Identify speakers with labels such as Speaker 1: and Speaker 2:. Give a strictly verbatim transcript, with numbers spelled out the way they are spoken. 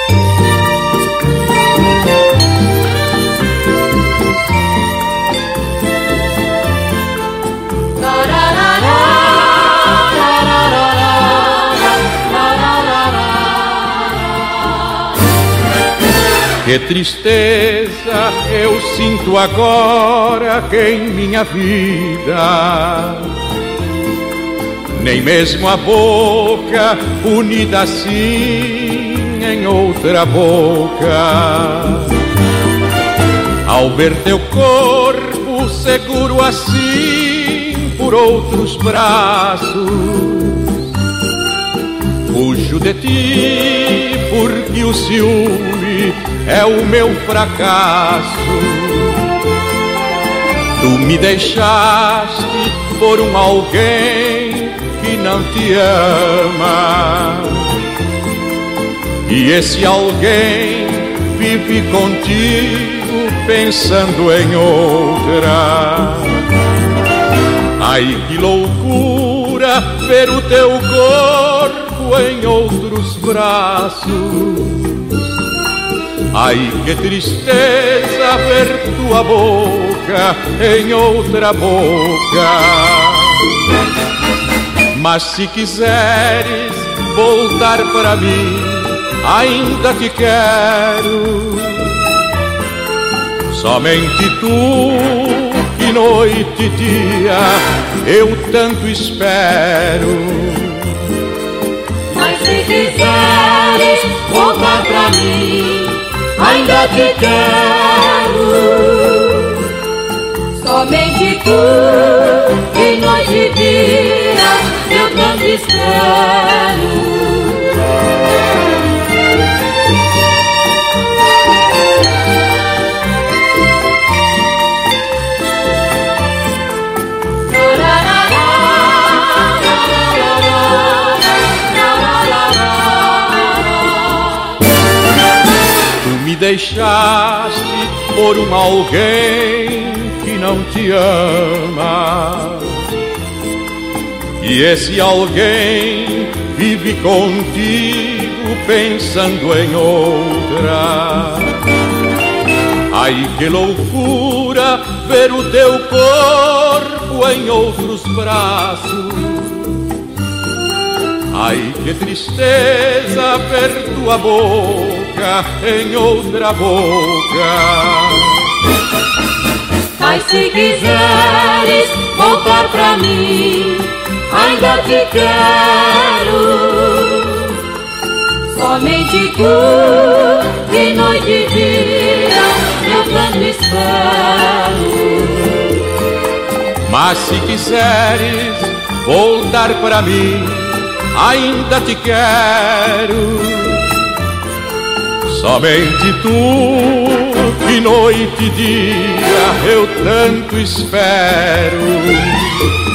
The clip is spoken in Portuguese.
Speaker 1: Que tristeza eu sinto agora que em minha vida nem mesmo a boca unida assim em outra boca. Ao ver teu corpo seguro assim por outros braços, fujo de ti porque o ciúme é o meu fracasso. Tu me deixaste por um alguém que não te ama, e esse alguém vive contigo pensando em outra. Ai, que loucura ver o teu corpo em outros braços. Ai, que tristeza ver tua boca em outra boca. Mas se quiseres voltar para mim, ainda te quero. Somente tu, que noite e dia eu tanto espero.
Speaker 2: Mas se quiseres voltar pra mim, ainda te quero. Somente tu, que noite e dia eu tanto espero.
Speaker 1: Me deixaste por um alguém que não te ama, e esse alguém vive contigo pensando em outra. Ai, que loucura ver o teu corpo em outros braços. Ai, que tristeza ver tua boca em outra boca.
Speaker 2: Mas se quiseres voltar pra mim, ainda te quero. Somente tu, que noite e dia eu tanto espero.
Speaker 1: Mas se quiseres voltar pra mim, ainda te quero. Somente tu, que noite e dia eu tanto espero.